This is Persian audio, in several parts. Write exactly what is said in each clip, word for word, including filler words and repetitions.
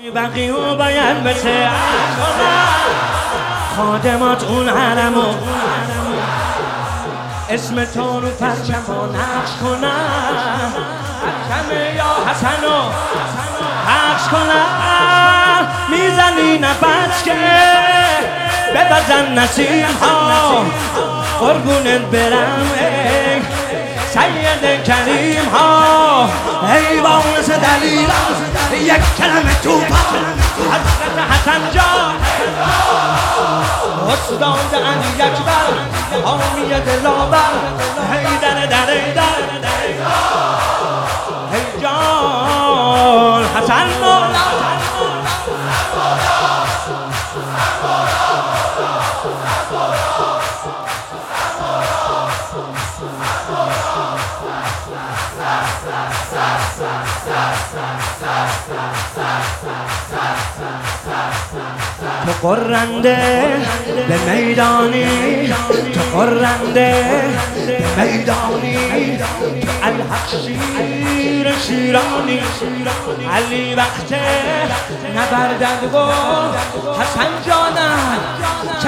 بقیه باید بشه خادمات اون حرمو اسم تو رو پرچم و نقش کنن پرچم یا حسنو پخش کنن میزنی نفس که ببزن نسیم ها قربونت برم ای سید کریم ها ای باعث دلیل یک کلمه تو حضرت حسن جان استاد علی اکبر حامی دلاور ای در در ای در ای جان حسن مولا تو قرنده به میدانی تو قرنده به میدانی الحق شیر شیرانی علی وقت نبردد و حسن جانم چه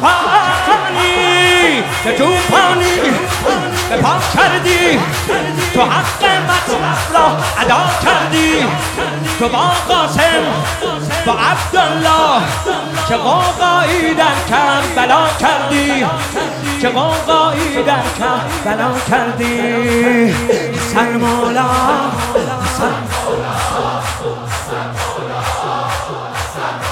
توفانی چه توفانی به پا کردی تو حق مطلب را ادا کردی تو با قاسم با عبدالله چه قوقایی در کربلا کردی چه قوقایی در کربلا کردی سر مولا سر مولا